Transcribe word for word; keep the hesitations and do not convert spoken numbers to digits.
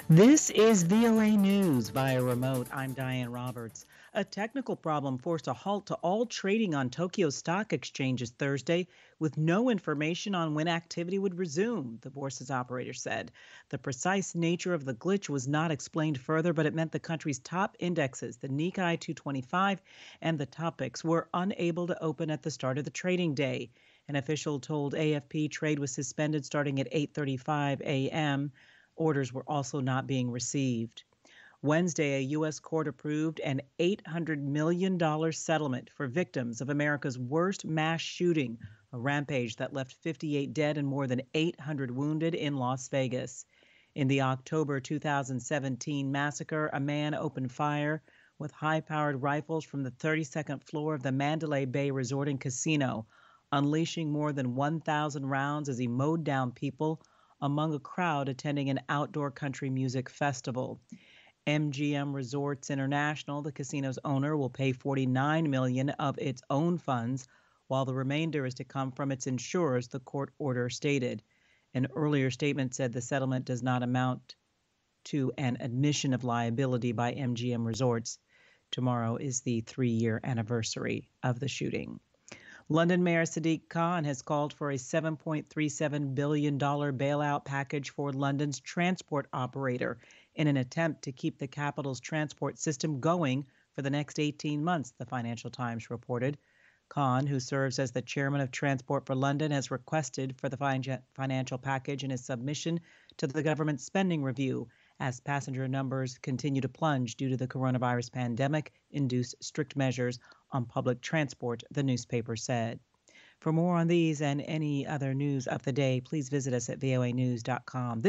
This is V O A News via remote. I'm Diane Roberts. A technical problem forced a halt to all trading on Tokyo stock exchanges Thursday, with no information on when activity would resume, the bourse's operator said. The precise nature of the glitch was not explained further, but it meant the country's top indexes, the Nikkei two twenty-five and the Topix, were unable to open at the start of the trading day. An official told A F P trade was suspended starting at eight thirty-five a.m. Orders were also not being received. Wednesday, a U S court approved an eight hundred million dollars settlement for victims of America's worst mass shooting, a rampage that left fifty-eight dead and more than eight hundred wounded in Las Vegas. In the October two thousand seventeen massacre, a man opened fire with high-powered rifles from the thirty-second floor of the Mandalay Bay Resort and Casino, unleashing more than one thousand rounds as he mowed down people among a crowd attending an outdoor country music festival. M G M Resorts International, the casino's owner, will pay forty-nine million dollars of its own funds, while the remainder is to come from its insurers, the court order stated. An earlier statement said the settlement does not amount to an admission of liability by M G M Resorts. Tomorrow is the three-year anniversary of the shooting. London Mayor Sadiq Khan has called for a seven point three seven billion dollars bailout package for London's transport operator in an attempt to keep the capital's transport system going for the next eighteen months, the Financial Times reported. Khan, who serves as the chairman of Transport for London, has requested for the financial package in his submission to the government spending review as passenger numbers continue to plunge due to the coronavirus pandemic-induced strict measures on public transport, the newspaper said. For more on these and any other news of the day, please visit us at voa news dot com.